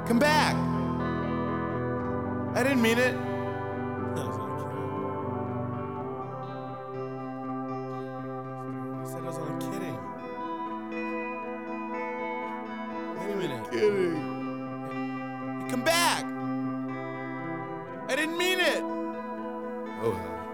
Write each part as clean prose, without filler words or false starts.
Come back. I didn't mean it. I said I was only kidding. Wait a minute. Kidding. Come back. I didn't mean it. Oh,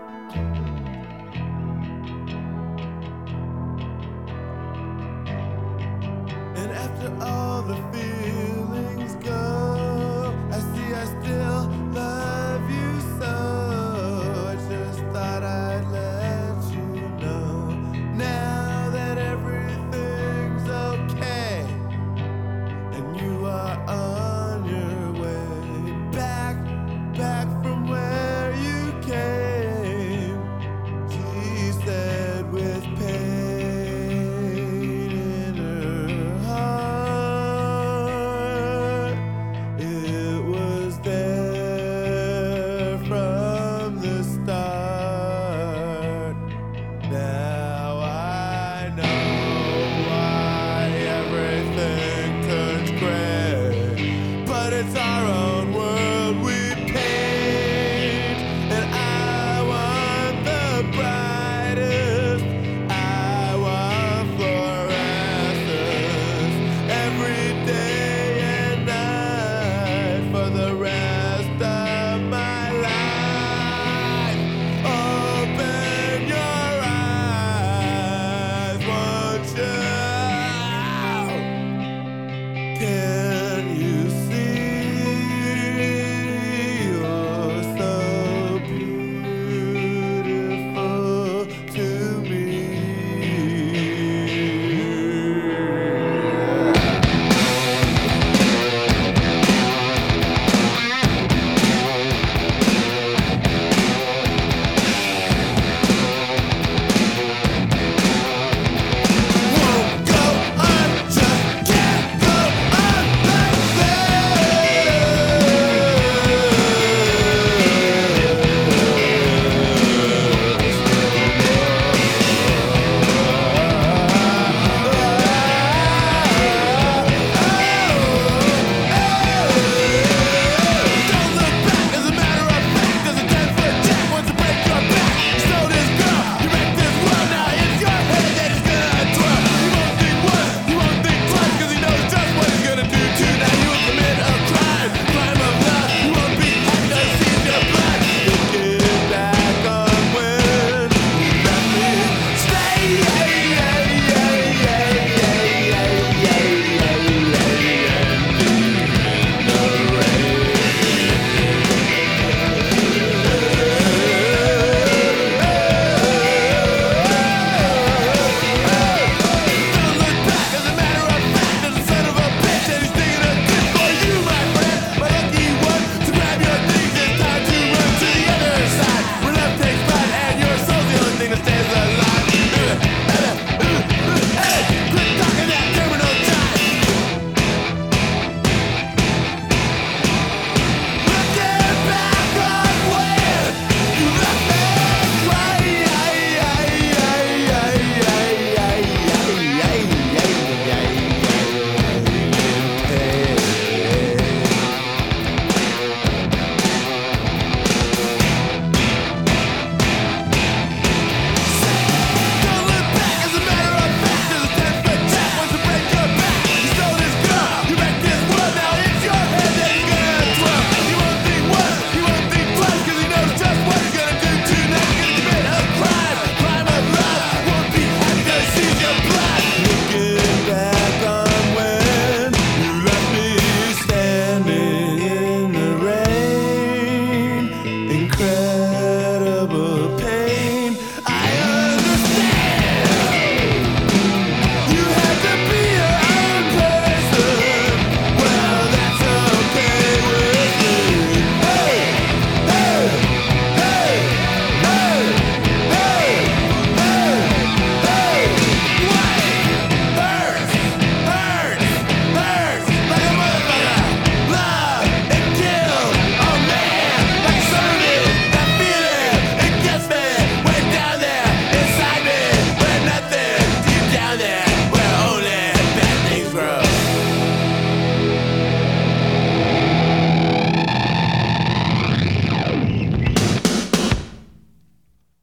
And after all the feelings go, I see I still love you so. I just thought I'd let you know now that everything's okay and you are on your way back from where you came. She said with pain in her heart, it was there from the start. Now I know why everything turns gray, but it's our own